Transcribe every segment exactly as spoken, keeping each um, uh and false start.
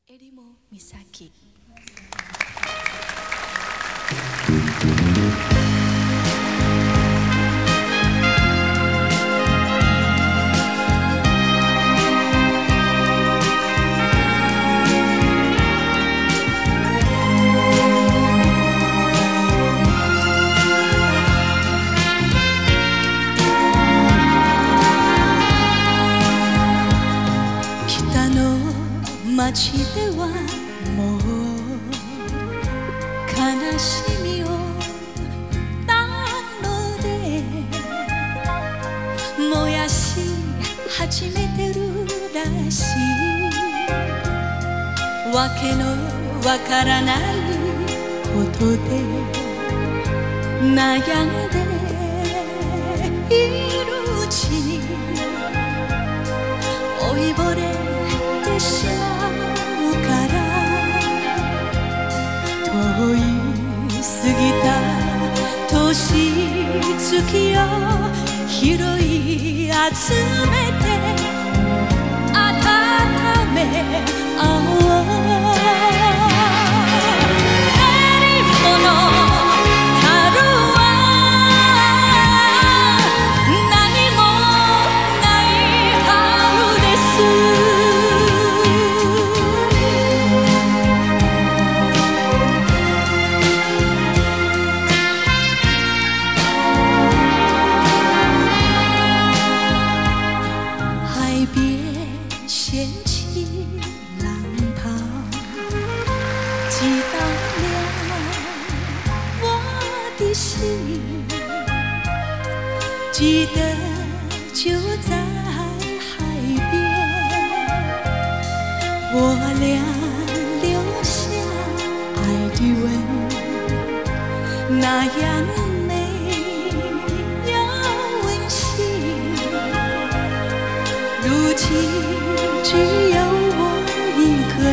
襟裳岬。街ではもう悲しみをなので燃やし始めてるらしい。わけのわからないことで悩んでいるうちに老いぼれてしまう遠い過ぎた年月を拾い集めて温め合おう。襟裳の春は何もない春です。掀起浪涛，击倒了我的心。记得就在海边，我俩留下爱的吻，那样美又温馨。如今只有我一个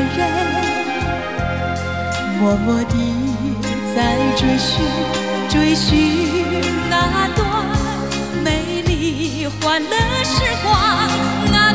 人，默默地在追寻追寻那段美丽欢乐时光。